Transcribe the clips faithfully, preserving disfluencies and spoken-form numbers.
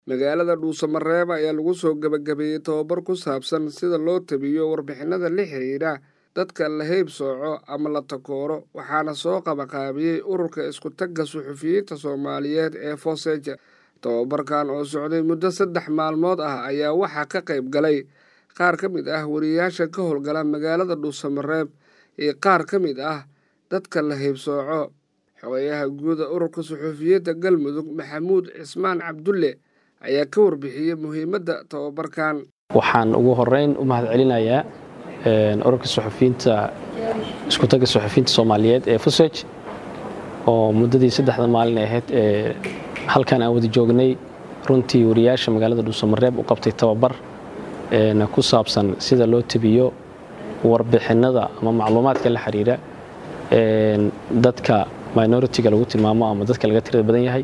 Magaalada Dhuusamareeb ayaa lagu soo gabagabeeyay tababar ku saabsan sida loo tabiyo warbixinada la xiriira dadka la haybsooco ama la takooro waxaana soo qabaqaabiyey ururka isku tagga suxufiyiinta Soomaaliyeed ee Foseja. Tababarkan oo socday muddo saddex maalmood ah ayaa waxaa ka qayb galay qaar ka mid ah wariyaasha ka howlgala magaalada Dhuusamareeb iyo qaar ka mid ah dadka la haybsooco. Xogayaha guud ee ururka suxufiyiinta Galmudug Maxamuud Cismaan Cabdulle ayaa ka warbixiyay muhiimadda tababarkan. Waxaan ugu horeyn u mahadcelinayaa ururka suxufiyiinta isku tagga suxufiyiinta Soomaaliyeed ee Foseja oo muddadii saddexda maalin ahayd ee halkan aan wada joognay runtii wariyaasha magaalada Dhuusamareeb u qabtay tababar ee ku saabsan sida loo tabiyo warbixinada ama macluumaadka la xiriira ee dadka minority-ga lagu tilmaamo ama dadka laga tirada badan yahay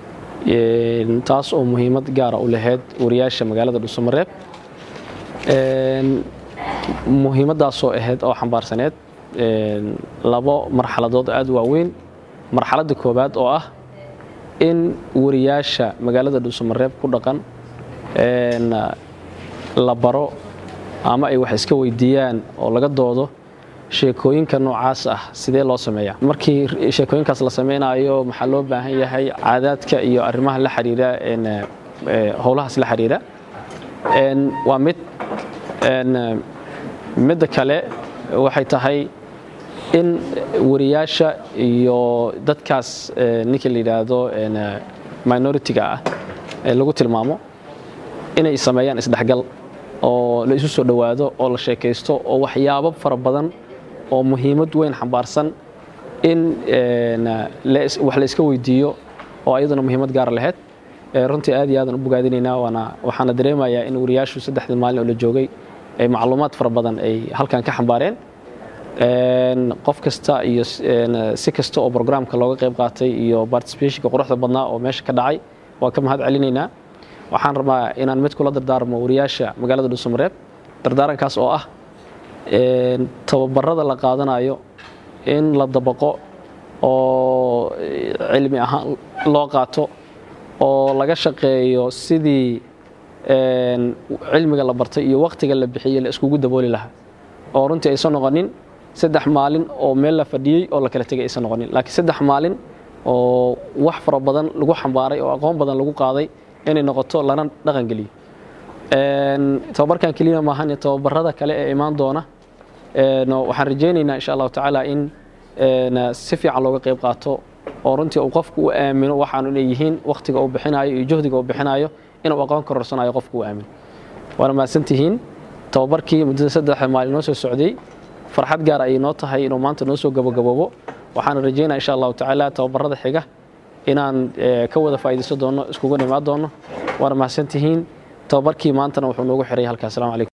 ee taas oo muhiimad gaar ah u lahayd wariyaasha magaalada Dhuusamareeb ee muhiimadaas oo ahayd oo xambaarsaneed ee labo marxaladood aad u waaweyn. marxaladda koobaad oo ah in wariyaasha magaalada Dhuusamareeb ku dhaqan ee la baro ama ay wax iska weydiiyaan oo laga doodo sheekooyinka noocaas ah sidee loo sameeyaa. markii sheekooyinkaas la sameeyo maxaa loo baahan yahay caadaadka iyo arrimaha la xiriira ee howlahaas la xiriira ee waa mid ee midda kale waxay tahay in wariyaasha iyo dadkaas ninka la yiraahdo minority-ga ah ee lagu tilmaamo inay sameeyaan isdhexgal oo la isu soo dhawaado oo la sheekaysto oo waxyaabo fara badan oo muhiimad weyn xambaarsan in wax la iska weydiiyo oo ayaduna muhiimad gaar lahayd. runtii aad iyo aad u bogaadinaynaa waana waxaana dareemayaa in wariyaashu saddexda maalin oo la joogay ay macluumaad fara badan ay halkan ka xambaareen. qof kasta iyo si kasta oo barnaamijka looga qayb qaatay iyo participation-ka quruxda badnaa oo meesha ka dhacay waa ka mahad celinaynaa. waxaan rabaa inaan mid kula dardaarmo wariyaasha magaalada Dhuusamareeb dardaarankaas oo ah tababarada la qaadanayo in la dabaqo oo cilmi ahaan loo qaato oo laga shaqeeyo sidii cilmiga la bartay iyo waqtiga la bixiyay la iskugu dabooli lahaa oo runtii aysan noqonin saddex maalin oo meel la fadhiyay oo la kala tagay aysan noqonin laakiin saddex maalin oo wax fara badan lagu xambaaray oo aqoon badan lagu qaaday inay noqoto lana dhaqan geliyo. een tababarkan kaliya ma ahan tababarada kale ee imaan doona ee waxaan rajaynaynaa insha Allah taala in si fiican looga qayb qaato oo runtii uu qofku u aamino waxaan inay yihiin waqtiga uu bixinayo iyo juhdiga uu bixinayo inuu aqoon korodhsanayo qofku u aamino. waana maasantihiin tababarkii muddada saddex maalin oo soo socday farxad gaar ah ay noo tahay inuu maanta noo soo gabagaboobo. waxaan rajaynayaa insha Allah taala tababarada xiga inaan ka wada faa'iideysan doono iskugu nimaad doono. waana maasantihiin tababarkii maantana wuxuu noogu xiray halkaas. Assalaamu calaykum.